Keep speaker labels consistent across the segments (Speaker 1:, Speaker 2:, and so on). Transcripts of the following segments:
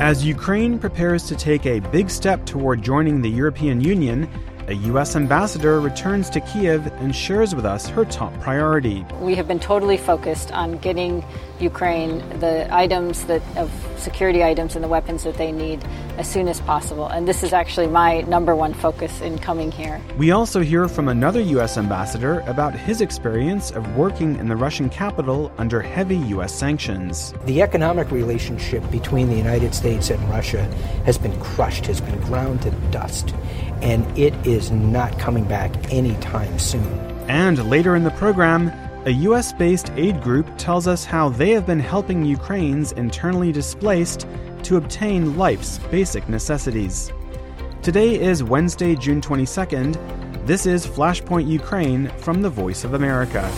Speaker 1: As Ukraine prepares to take a big step toward joining the European Union, a U.S. ambassador returns to Kyiv and shares with us her top priority.
Speaker 2: We have been totally focused on getting Ukraine the items of security items and the weapons that they need as soon as possible. And this is actually my number one focus in coming here.
Speaker 1: We also hear from another U.S. ambassador about his experience of working in the Russian capital under heavy U.S. sanctions.
Speaker 3: The economic relationship between the United States and Russia has been crushed, has been ground to dust, and it is not coming back anytime soon.
Speaker 1: And later in the program, a U.S.-based aid group tells us how they have been helping Ukrainians internally displaced to obtain life's basic necessities. Today is Wednesday, June 22nd. This is Flashpoint Ukraine from the Voice of America.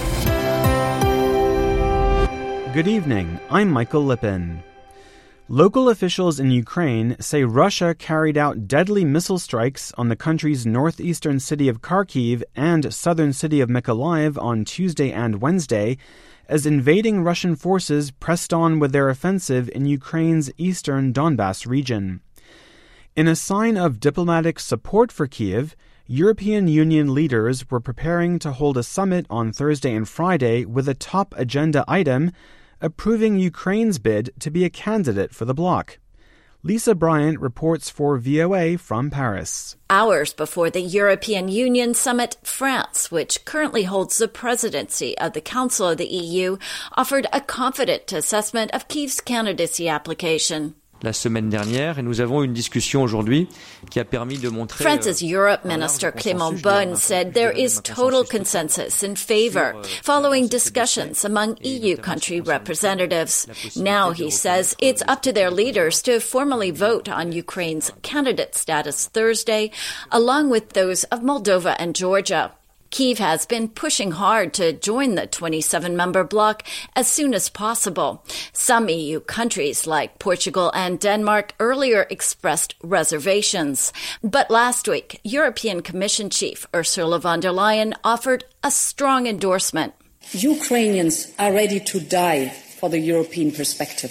Speaker 1: Good evening, I'm Michael Lippin. Local officials in Ukraine say Russia carried out deadly missile strikes on the country's northeastern city of Kharkiv and southern city of Mykolaiv on Tuesday and Wednesday, as invading Russian forces pressed on with their offensive in Ukraine's eastern Donbas region. In a sign of diplomatic support for Kyiv, European Union leaders were preparing to hold a summit on Thursday and Friday with a top agenda item approving Ukraine's bid to be a candidate for the bloc. Lisa Bryant reports for VOA from Paris.
Speaker 4: Hours before the European Union summit, France, which currently holds the presidency of the Council of the EU, offered a confident assessment of Kyiv's candidacy application.
Speaker 5: La semaine dernière, et nous avons une discussion aujourd'hui qui a permis de montrer.
Speaker 4: France's Europe Minister Clément Beaune said there is total consensus in favor following discussions among EU country representatives. Now, he says, it's up to their leaders to formally vote on Ukraine's candidate status Thursday, along with those of Moldova and Georgia. Kyiv has been pushing hard to join the 27-member bloc as soon as possible. Some EU countries, like Portugal and Denmark, earlier expressed reservations. But last week, European Commission Chief Ursula von der Leyen offered a strong endorsement.
Speaker 6: Ukrainians are ready to die for the European perspective.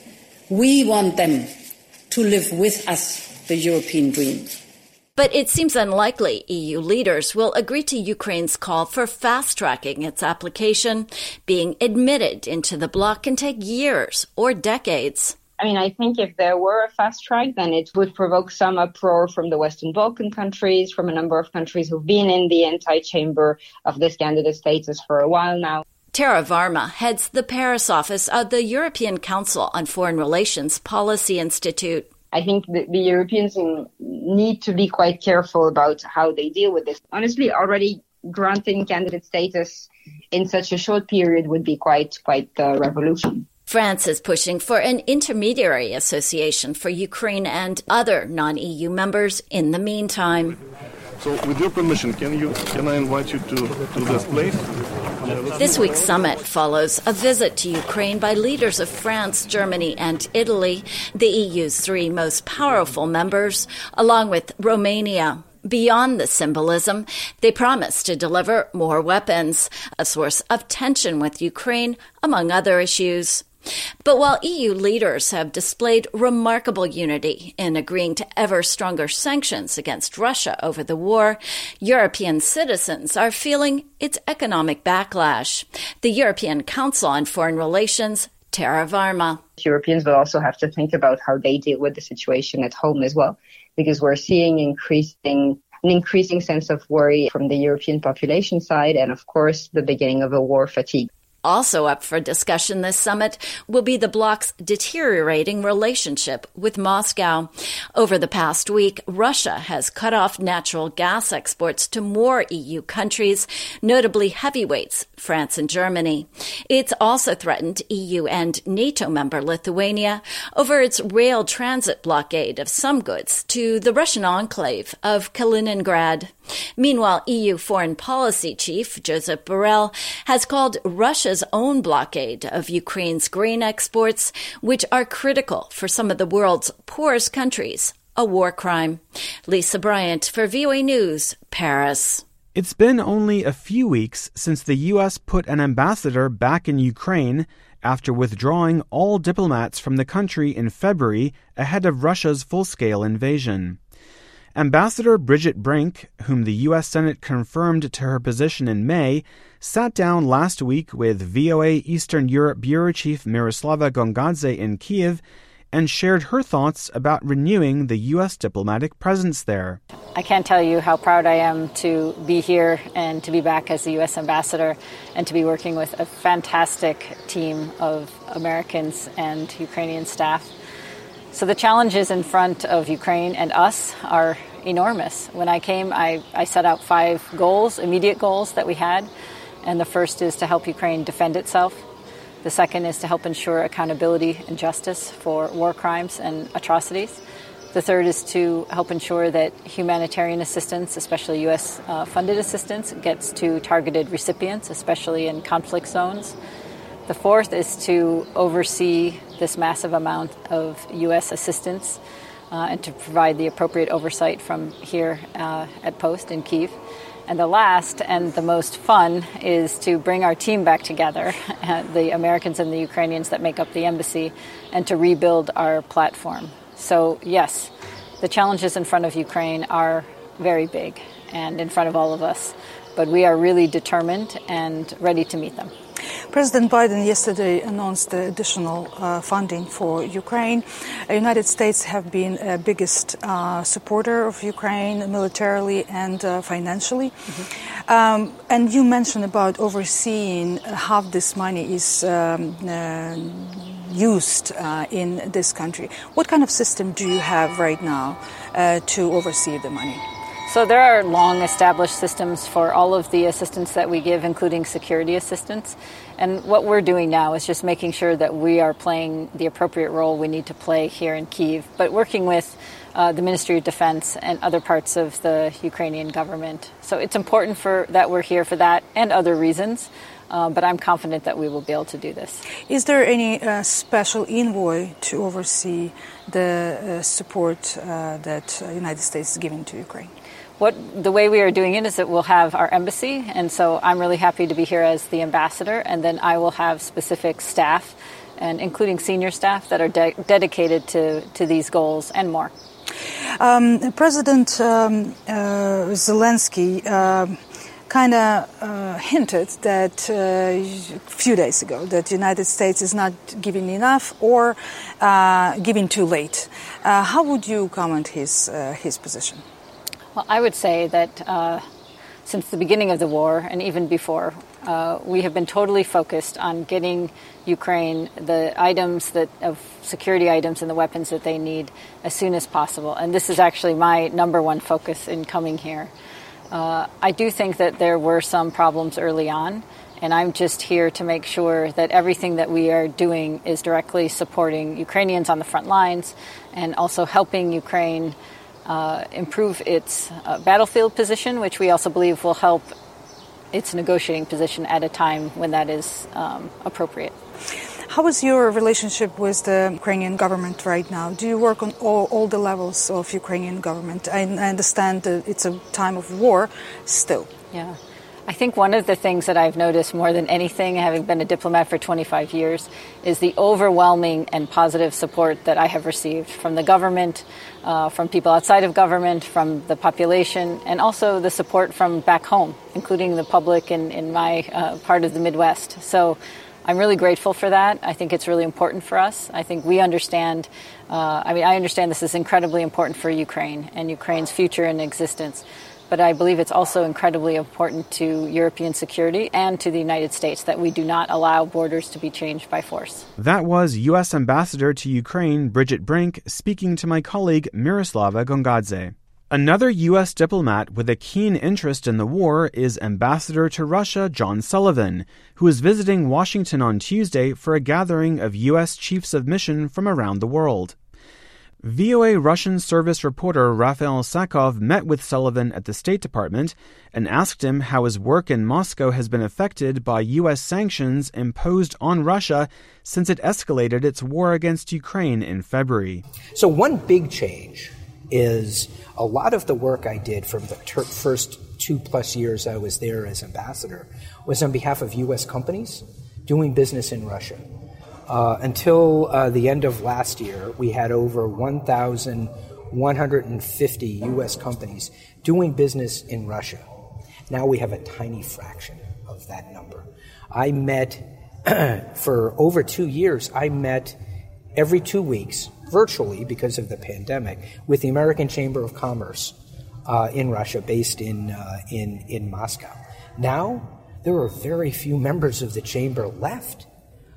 Speaker 6: We want them to live with us the European dream.
Speaker 4: But it seems unlikely EU leaders will agree to Ukraine's call for fast-tracking its application. Being admitted into the bloc can take years or decades.
Speaker 7: I think if there were a fast track, then it would provoke some uproar from the Western Balkan countries, from a number of countries who've been in the antechamber of this candidate status for a while now.
Speaker 4: Tara Varma heads the Paris office of the European Council on Foreign Relations Policy Institute.
Speaker 7: I think the Europeans need to be quite careful about how they deal with this. Honestly, already granting candidate status in such a short period would be quite a revolution.
Speaker 4: France is pushing for an intermediary association for Ukraine and other non-EU members in the meantime.
Speaker 8: So with your permission, can I invite you to this place?
Speaker 4: This week's summit follows a visit to Ukraine by leaders of France, Germany, and Italy, the EU's three most powerful members, along with Romania. Beyond the symbolism, they promise to deliver more weapons, a source of tension with Ukraine, among other issues. But while EU leaders have displayed remarkable unity in agreeing to ever stronger sanctions against Russia over the war, European citizens are feeling its economic backlash. The European Council on Foreign Relations, Tara Varma.
Speaker 7: Europeans will also have to think about how they deal with the situation at home as well, because we're seeing an increasing sense of worry from the European population side and, of course, the beginning of a war fatigue.
Speaker 4: Also up for discussion this summit will be the bloc's deteriorating relationship with Moscow. Over the past week, Russia has cut off natural gas exports to more EU countries, notably heavyweights, France and Germany. It's also threatened EU and NATO member Lithuania over its rail transit blockade of some goods to the Russian enclave of Kaliningrad. Meanwhile, EU Foreign Policy Chief Josep Borrell has called Russia's own blockade of Ukraine's grain exports, which are critical for some of the world's poorest countries, a war crime. Lisa Bryant for VOA News, Paris.
Speaker 1: It's been only a few weeks since the U.S. put an ambassador back in Ukraine after withdrawing all diplomats from the country in February ahead of Russia's full-scale invasion. Ambassador Bridget Brink, whom the U.S. Senate confirmed to her position in May, sat down last week with VOA Eastern Europe Bureau Chief Miroslava Gongadze in Kyiv and shared her thoughts about renewing the U.S. diplomatic presence there.
Speaker 2: I can't tell you how proud I am to be here and to be back as the U.S. ambassador and to be working with a fantastic team of Americans and Ukrainian staff. So the challenges in front of Ukraine and us are enormous. When I came, I set out 5 goals, immediate goals that we had. And the first is to help Ukraine defend itself. The second is to help ensure accountability and justice for war crimes and atrocities. The third is to help ensure that humanitarian assistance, especially U.S. funded assistance, gets to targeted recipients, especially in conflict zones. The fourth is to oversee this massive amount of U.S. assistance and to provide the appropriate oversight from here at Post in Kyiv. And the last and the most fun is to bring our team back together, the Americans and the Ukrainians that make up the embassy, and to rebuild our platform. So, yes, the challenges in front of Ukraine are very big and in front of all of us, but we are really determined and ready to meet them.
Speaker 9: President Biden yesterday announced the additional funding for Ukraine. The United States have been a biggest supporter of Ukraine militarily and financially. And you mentioned about overseeing how this money is used in this country. What kind of system do you have right now to oversee the money?
Speaker 2: So there are long-established systems for all of the assistance that we give, including security assistance. And what we're doing now is just making sure that we are playing the appropriate role we need to play here in Kyiv, but working with the Ministry of Defense and other parts of the Ukrainian government. So it's important that we're here for that and other reasons, but I'm confident that we will be able to do this.
Speaker 9: Is there any special envoy to oversee the support that the United States is giving to Ukraine?
Speaker 2: The way we are doing it is that we'll have our embassy, and so I'm really happy to be here as the ambassador, and then I will have specific staff, and including senior staff, that are dedicated to these goals and more.
Speaker 9: President Zelensky kind of hinted that a few days ago that the United States is not giving enough or giving too late. How would you comment his position?
Speaker 2: Well, I would say that since the beginning of the war and even before, we have been totally focused on getting Ukraine the security items and the weapons that they need as soon as possible. And this is actually my number one focus in coming here. I do think that there were some problems early on, and I'm just here to make sure that everything that we are doing is directly supporting Ukrainians on the front lines and also helping Ukraine improve its battlefield position, which we also believe will help its negotiating position at a time when that is appropriate.
Speaker 9: How is your relationship with the Ukrainian government right now? Do you work on all the levels of Ukrainian government? I understand that it's a time of war still.
Speaker 2: Yeah. I think one of the things that I've noticed more than anything, having been a diplomat for 25 years, is the overwhelming and positive support that I have received from the government, from people outside of government, from the population, and also the support from back home, including the public in my part of the Midwest. So I'm really grateful for that. I think it's really important for us. I think we understand, I understand this is incredibly important for Ukraine and Ukraine's future and existence. But I believe it's also incredibly important to European security and to the United States that we do not allow borders to be changed by force.
Speaker 1: That was U.S. Ambassador to Ukraine Bridget Brink speaking to my colleague Miroslava Gongadze. Another U.S. diplomat with a keen interest in the war is Ambassador to Russia John Sullivan, who is visiting Washington on Tuesday for a gathering of U.S. chiefs of mission from around the world. VOA Russian service reporter Rafael Sakov met with Sullivan at the State Department and asked him how his work in Moscow has been affected by U.S. sanctions imposed on Russia since it escalated its war against Ukraine in February.
Speaker 3: So one big change is a lot of the work I did from the first 2+ years I was there as ambassador was on behalf of U.S. companies doing business in Russia. Until the end of last year, we had over 1,150 U.S. companies doing business in Russia. Now we have a tiny fraction of that number. I met, for over 2 years, I met every 2 weeks, virtually because of the pandemic, with the American Chamber of Commerce in Russia, based in Moscow. Now, there are very few members of the chamber left.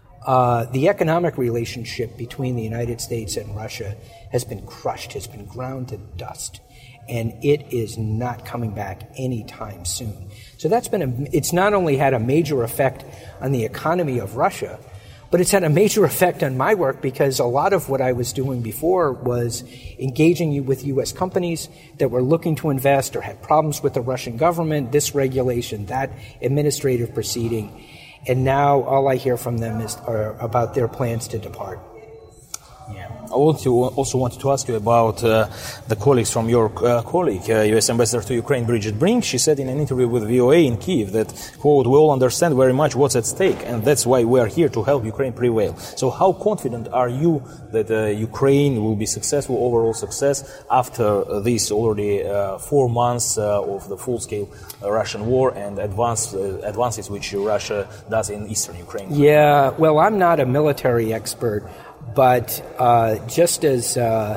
Speaker 3: The economic relationship between the United States and Russia has been crushed, has been ground to dust, and it is not coming back anytime soon. So it's not only had a major effect on the economy of Russia, but it's had a major effect on my work, because a lot of what I was doing before was engaging with U.S. companies that were looking to invest or had problems with the Russian government, this regulation, that administrative proceeding. And now all I hear from them are about their plans to depart.
Speaker 10: Yeah. I also wanted to ask you about the colleagues from your colleague, U.S. Ambassador to Ukraine, Bridget Brink. She said in an interview with VOA in Kyiv that, quote, "We all understand very much what's at stake, and that's why we are here to help Ukraine prevail." So how confident are you that Ukraine will be successful, overall success, after these already 4 months of the full-scale Russian war and advances which Russia does in eastern Ukraine?
Speaker 3: Yeah, well, I'm not a military expert, but just as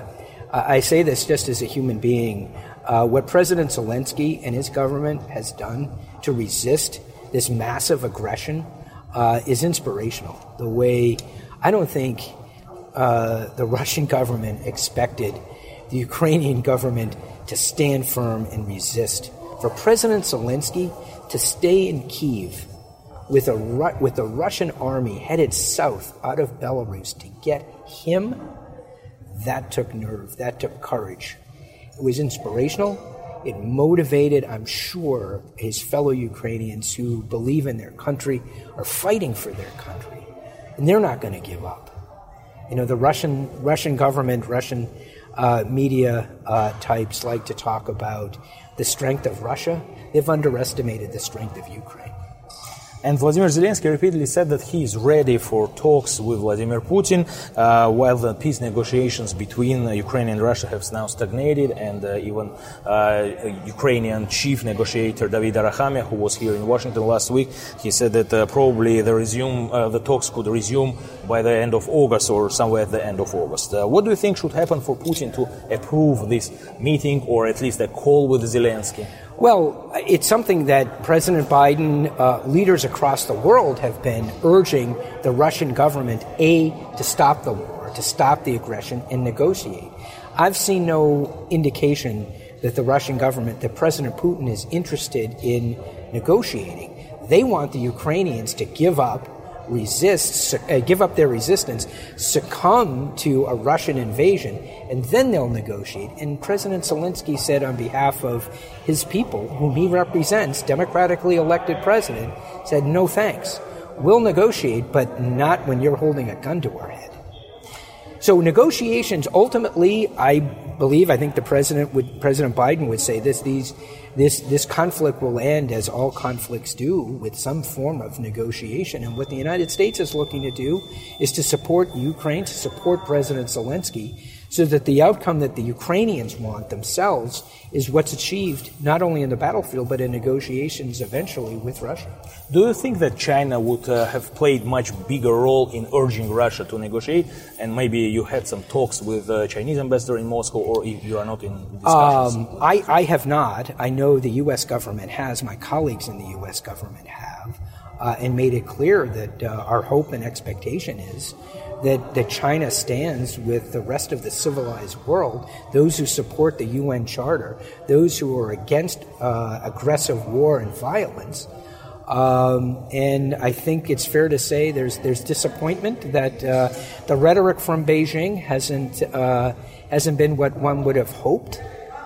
Speaker 3: I say this just as a human being, what President Zelensky and his government has done to resist this massive aggression is inspirational. The way I don't think the Russian government expected the Ukrainian government to stand firm and resist. For President Zelensky to stay in Kyiv with a Russian army headed south out of Belarus to get him, that took nerve, that took courage. It was inspirational. It motivated, I'm sure, his fellow Ukrainians who believe in their country, are fighting for their country, and they're not going to give up. You know, the Russian government, Russian media types like to talk about the strength of Russia. They've underestimated the strength of Ukraine.
Speaker 10: And Vladimir Zelensky repeatedly said that he is ready for talks with Vladimir Putin, while the peace negotiations between Ukraine and Russia have now stagnated, and even Ukrainian chief negotiator David Arachamia, who was here in Washington last week, he said that probably the talks could resume by the end of August or somewhere at the end of August. What do you think should happen for Putin to approve this meeting, or at least a call with Zelensky?
Speaker 3: Well, it's something that President Biden, leaders across the world have been urging the Russian government, to stop the war, to stop the aggression, and negotiate. I've seen no indication that the Russian government, that President Putin is interested in negotiating. They want the Ukrainians to give up their resistance, succumb to a Russian invasion, and then they'll negotiate. And President Zelensky said on behalf of his people, whom he represents, democratically elected president, said, no thanks. We'll negotiate, but not when you're holding a gun to our head. So negotiations, ultimately, I think President Biden would say this conflict will end, as all conflicts do, with some form of negotiation. And what the United States is looking to do is to support Ukraine, to support President Zelensky, so that the outcome that the Ukrainians want themselves is what's achieved not only in the battlefield, but in negotiations eventually with Russia.
Speaker 10: Do you think that China would have played much bigger role in urging Russia to negotiate? And maybe you had some talks with the Chinese ambassador in Moscow, or you are not in discussions?
Speaker 3: I have not. I know the U.S. government has. My colleagues in the U.S. government have, and made it clear that our hope and expectation is that China stands with the rest of the civilized world, those who support the UN Charter, those who are against aggressive war and violence. And I think it's fair to say there's disappointment that the rhetoric from Beijing hasn't been what one would have hoped.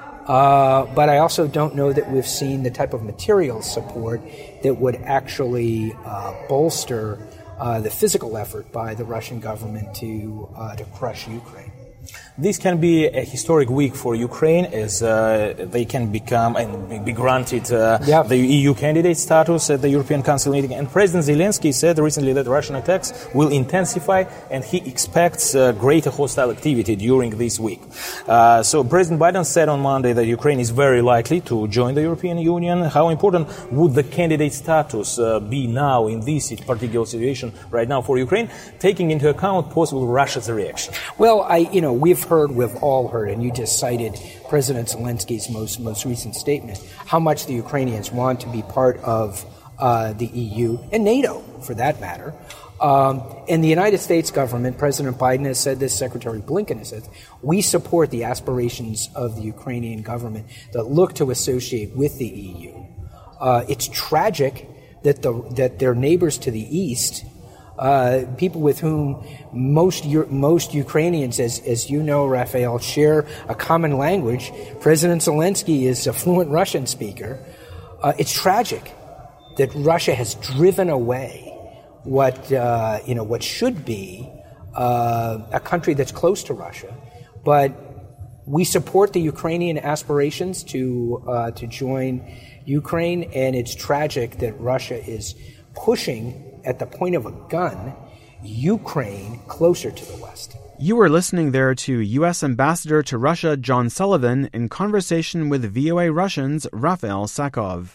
Speaker 3: But I also don't know that we've seen the type of material support that would actually bolster the physical effort by the Russian government to crush Ukraine.
Speaker 10: This can be a historic week for Ukraine as they can become and be granted the EU candidate status at the European Council meeting. And President Zelensky said recently that Russian attacks will intensify and he expects greater hostile activity during this week. So President Biden said on Monday that Ukraine is very likely to join the European Union. How important would the candidate status be now in this particular situation right now for Ukraine, taking into account possible Russia's reaction?
Speaker 3: Well, we've all heard, and you just cited President Zelensky's most recent statement, how much the Ukrainians want to be part of the EU and NATO, for that matter. And the United States government, President Biden has said this, Secretary Blinken has said, we support the aspirations of the Ukrainian government that look to associate with the EU. It's tragic that their neighbors to the east, people with whom most Ukrainians, as you know, Raphael, share a common language. President Zelensky is a fluent Russian speaker. It's tragic that Russia has driven away what should be a country that's close to Russia. But we support the Ukrainian aspirations to join Ukraine, and it's tragic that Russia is pushing at the point of a gun, Ukraine closer to the West.
Speaker 1: You were listening there to U.S. Ambassador to Russia John Sullivan in conversation with VOA Russian's Raphael Sakov.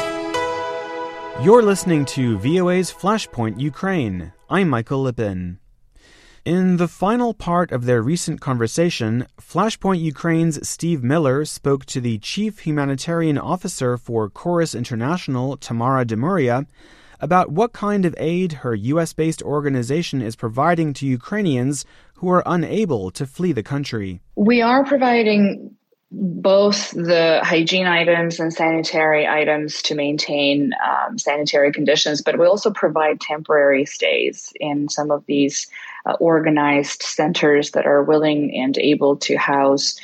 Speaker 1: You're listening to VOA's Flashpoint Ukraine. I'm Michael Lippin. In the final part of their recent conversation, Flashpoint Ukraine's Steve Miller spoke to the Chief Humanitarian Officer for Chorus International, Tamara Demuria, about what kind of aid her U.S.-based organization is providing to Ukrainians who are unable to flee the country.
Speaker 11: We are providing both the hygiene items and sanitary items to maintain sanitary conditions, but we also provide temporary stays in some of these organized centers that are willing and able to house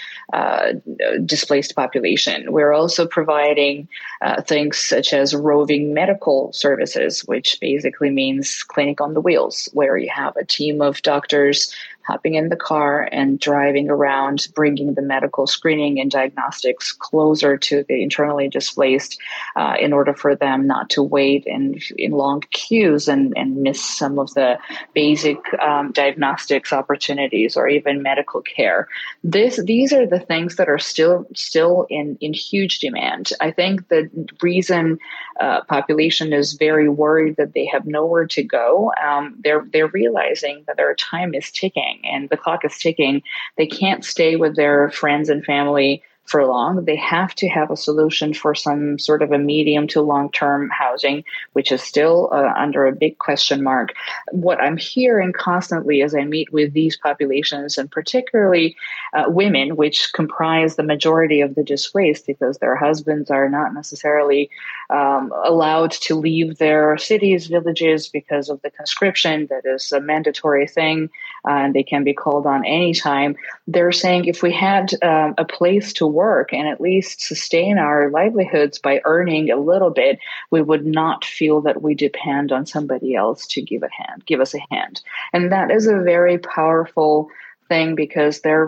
Speaker 11: displaced population. We're also providing things such as roving medical services, which basically means clinic on the wheels, where you have a team of doctors hopping in the car and driving around, bringing the medical screening and diagnostics closer to the internally displaced in order for them not to wait in long queues and miss some of the basic diagnostics opportunities or even medical care. These are the things that are still in huge demand. I think the reason population is very worried that they have nowhere to go, they're realizing that their time is ticking. And the clock is ticking. They can't stay with their friends and family for long. They have to have a solution for some sort of a medium to long-term housing, which is still under a big question mark. What I'm hearing constantly as I meet with these populations, and particularly women, which comprise the majority of the displaced because their husbands are not necessarily allowed to leave their cities, villages because of the conscription that is a mandatory thing, and they can be called on anytime. They're saying if we had a place to work and at least sustain our livelihoods by earning a little bit, we would not feel that we depend on somebody else to give us a hand. And that is a very powerful thing because their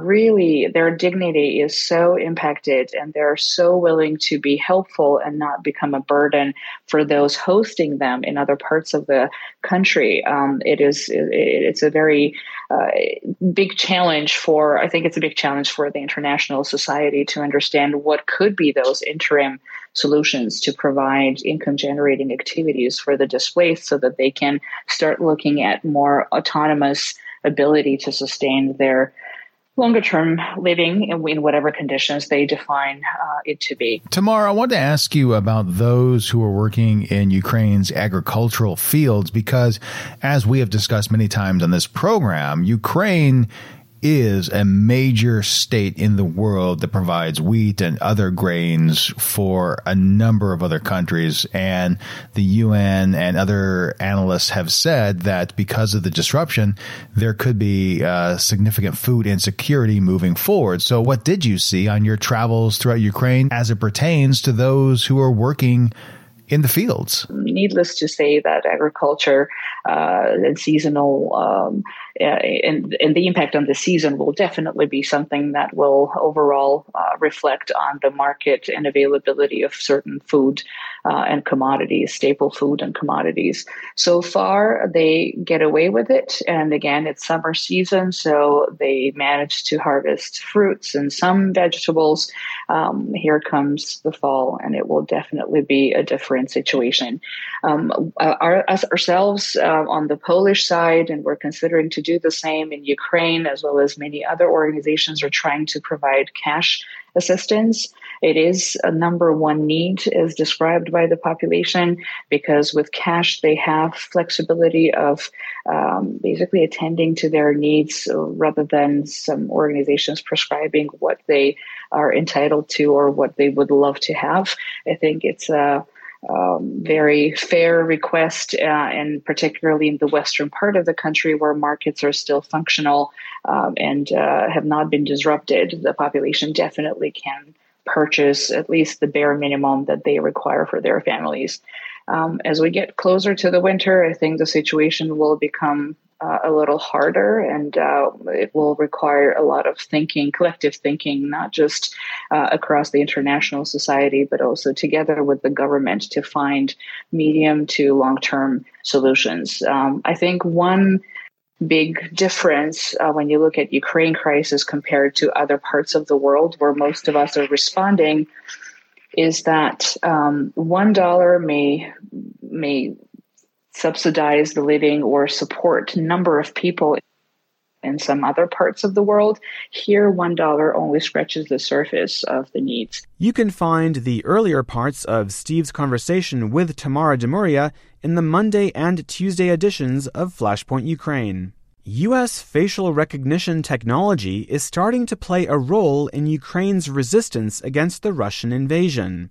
Speaker 11: dignity is so impacted and they're so willing to be helpful and not become a burden for those hosting them in other parts of the country. It's a very big challenge for the international society to understand what could be those interim solutions to provide income generating activities for the displaced so that they can start looking at more autonomous ability to sustain their longer-term living in whatever conditions they define it to be.
Speaker 12: Tamara, I wanted to ask you about those who are working in Ukraine's agricultural fields, because as we have discussed many times on this program, Ukraine is a major state in the world that provides wheat and other grains for a number of other countries. And the UN and other analysts have said that because of the disruption, there could be significant food insecurity moving forward. So what did you see on your travels throughout Ukraine as it pertains to those who are working in the fields.
Speaker 11: Needless to say that agriculture and seasonal and the impact on the season will definitely be something that will overall reflect on the market and availability of certain food and commodities, staple food and commodities. So far, they get away with it. And again, it's summer season, so they manage to harvest fruits and some vegetables. Here comes the fall, and it will definitely be a different situation. Ourselves on the Polish side, and we're considering to do the same in Ukraine, as well as many other organizations are trying to provide cash assistance. It is a number one need as described by the population, because with cash, they have flexibility of basically attending to their needs rather than some organizations prescribing what they are entitled to or what they would love to have. I think it's a very fair request, and particularly in the western part of the country where markets are still functional and have not been disrupted. The population definitely can purchase at least the bare minimum that they require for their families. As we get closer to the winter, I think the situation will become a little harder, and it will require a lot of thinking, collective thinking, not just across the international society, but also together with the government to find medium to long-term solutions. I think one big difference when you look at Ukraine crisis compared to other parts of the world where most of us are responding is that $1 may subsidize the living or support a number of people in some other parts of the world. Here, $1 only scratches the surface of the needs.
Speaker 1: You can find the earlier parts of Steve's conversation with Tamara Demuria in the Monday and Tuesday editions of Flashpoint Ukraine. U.S. facial recognition technology is starting to play a role in Ukraine's resistance against the Russian invasion.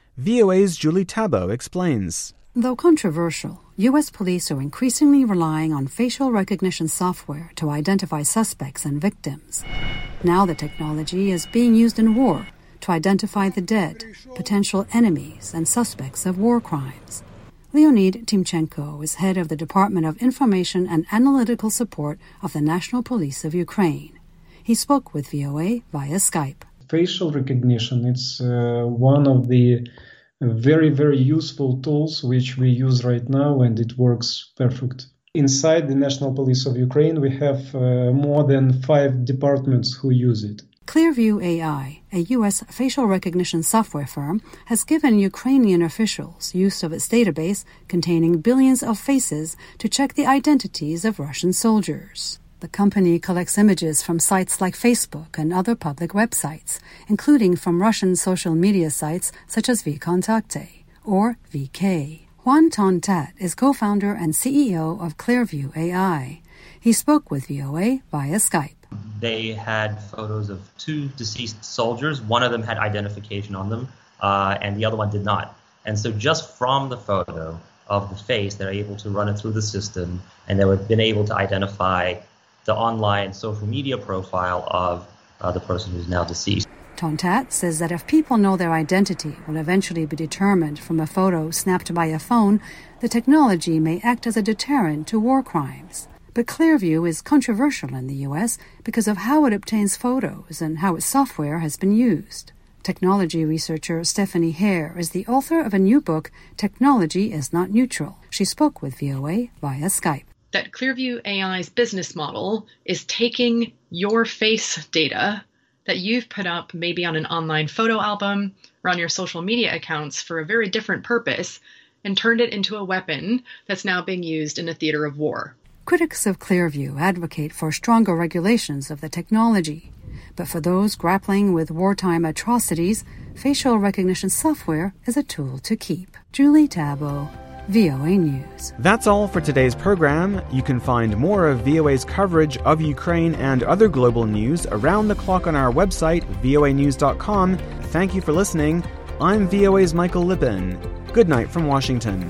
Speaker 1: VOA's Julie Tabo explains.
Speaker 13: Though controversial, U.S. police are increasingly relying on facial recognition software to identify suspects and victims. Now the technology is being used in war to identify the dead, potential enemies, and suspects of war crimes. Leonid Timchenko is head of the Department of Information and Analytical Support of the National Police of Ukraine. He spoke with VOA via Skype.
Speaker 14: Facial recognition, it's one of the very, very useful tools which we use right now, and it works perfect. Inside the National Police of Ukraine, we have more than 5 departments who use it.
Speaker 13: Clearview AI, a U.S. facial recognition software firm, has given Ukrainian officials use of its database containing billions of faces to check the identities of Russian soldiers. The company collects images from sites like Facebook and other public websites, including from Russian social media sites such as VKontakte, or VK. Juan Tontat is co-founder and CEO of Clearview AI. He spoke with VOA via Skype.
Speaker 15: They had photos of 2 deceased soldiers. One of them had identification on them, and the other one did not. And so just from the photo of the face, they're able to run it through the system, and they've been able to identify the online social media profile of the person who's now deceased.
Speaker 13: Tontat says that if people know their identity will eventually be determined from a photo snapped by a phone, the technology may act as a deterrent to war crimes. But Clearview is controversial in the U.S. because of how it obtains photos and how its software has been used. Technology researcher Stephanie Hare is the author of a new book, Technology is Not Neutral. She spoke with VOA via Skype.
Speaker 16: That Clearview AI's business model is taking your face data that you've put up maybe on an online photo album or on your social media accounts for a very different purpose and turned it into a weapon that's now being used in a theater of war.
Speaker 13: Critics of Clearview advocate for stronger regulations of the technology. But for those grappling with wartime atrocities, facial recognition software is a tool to keep. Julie Tabo, VOA News.
Speaker 1: That's all for today's program. You can find more of VOA's coverage of Ukraine and other global news around the clock on our website, voanews.com. Thank you for listening. I'm VOA's Michael Lippin. Good night from Washington.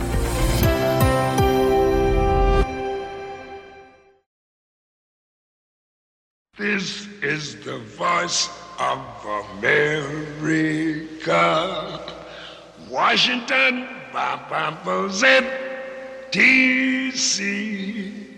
Speaker 17: This is the voice of America. Washington, ZTC.